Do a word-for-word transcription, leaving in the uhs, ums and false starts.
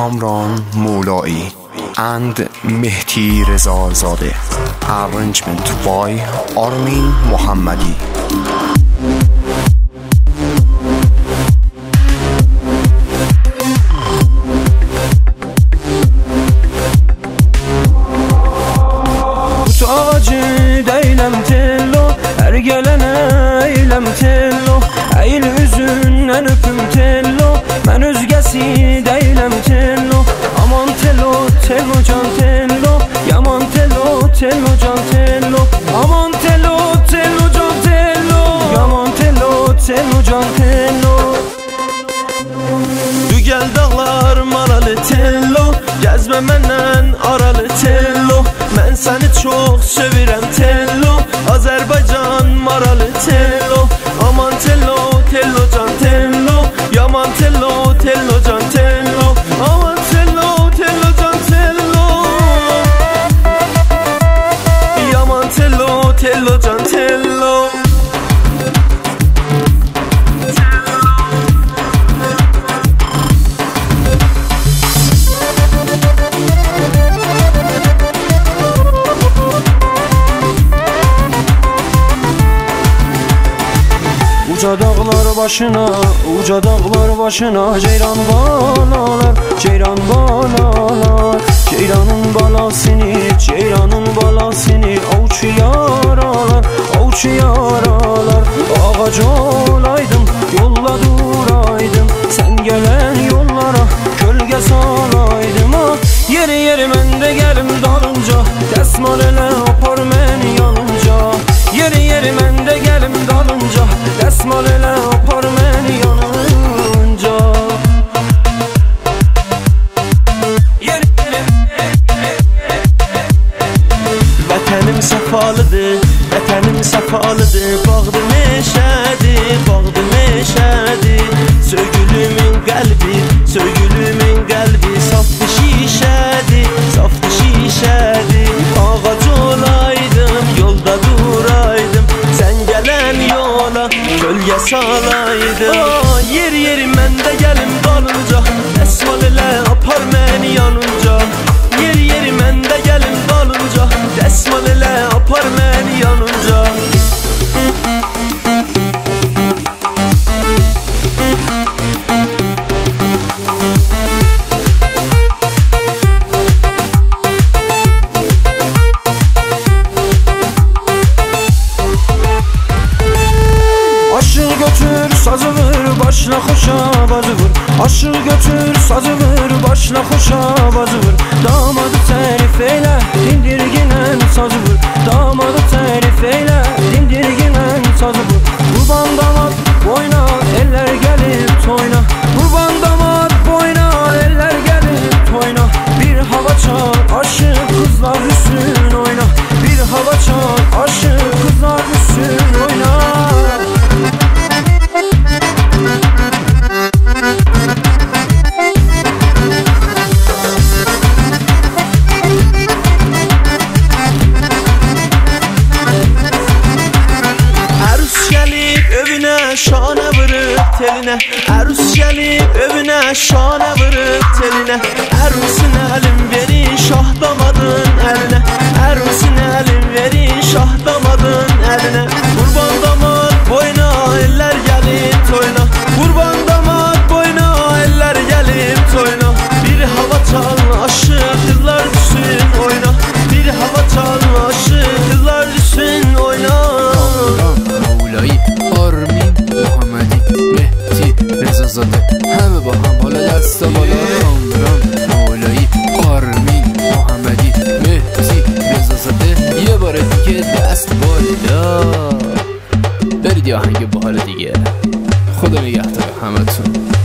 Kamran Moulai and Mehdi Rezazadeh. Arrangement by Armin Mohammadi. Deylem tello, her gelene eylem tello. Eğil üzündən öpüm tello, mən özgəsi deylem tello. Aman tello, tello can tello, yaman tello, tello can tello. Aman tello, tello can tello, yaman tello, tello can tello. Dügəl dağlar maralı tello, gəzmə məndən aralı tello. Mən səni çox sevirəm tello, Azərbaycan maralı tello. Aman tello, tello can tello, yaman tello, tello can tello. Aman tello, tello can tello, yaman tello, tello can tello. Uca dağlar başına, uca dağlar başına Ceyran balalar, ceyran balalar. Ceyranın balasını, ceyranın balasını Avuç yaralar, avuç yaralar. Ağac olaydım, yolla duraydım. Sen gelen yollara kölge salaydım ha. Yeri yeri mən də gəlim dalınca, dəsmal elə apar məni yanınca. Yeri yeri mən də gəlim dalınca, dəsmal elə apar məni yanınca. Yeri yeri vətənim səfalıdır, vətənim səfalıdır. Bağdı meşədir, bağdı meşədir. Söygülümün qəlbi, söygülümün qəlbi Saftı şişədir, saftı şişədir. Ağac olaydım, yolda duraydım. Sen gelen yola kölge salaydım. Aa, yer yeri mən də gəlim dalınca, dəsmal elə apar məni yanınca. Yer yeri mən də gəlim dalınca, dəsmal elə apar məni yanınca. Götür sazı vur, başla xoşa bazı vur. Aşığı götür sazı vur, başla xoşa bazı vur. Damadı tərif eylə, dindirginən sazı vur. Damadı tərif eylə, dindirginən sazı vur. Qurban damad boyna, eller gəlib toyna. Qurban damad boyna, eller gəlib toyna. Bir hava çal, aşık kızlar üstün oyna. Bir hava çal, aşık kızlar üstün oyna. Şana vırıp teline, Ərus gəlib övünə şana vırıp teline. Ərusin əlim verin şah damadın əlinə, Ərusin əlim verin şah damadın əlinə. Qurban damad boyna, eller gəlib toyna. Qurban damad boyna, eller gəlib toyna. Bir hava çal, aşık kızlar düşsün oyna. Bir hava çal, aşık kızlar düşsün oyna. Moulai, Armin Mohammadi, Mehdi Rezazadeh. Həmə baxam hala dəstə bala. Kamran Moulai, Armin Mohammadi, Mehdi Rezazadeh. یه بار دیگه دست بالا. برید یه آهنگ باحال دیگه. خدا نگهدار همتون.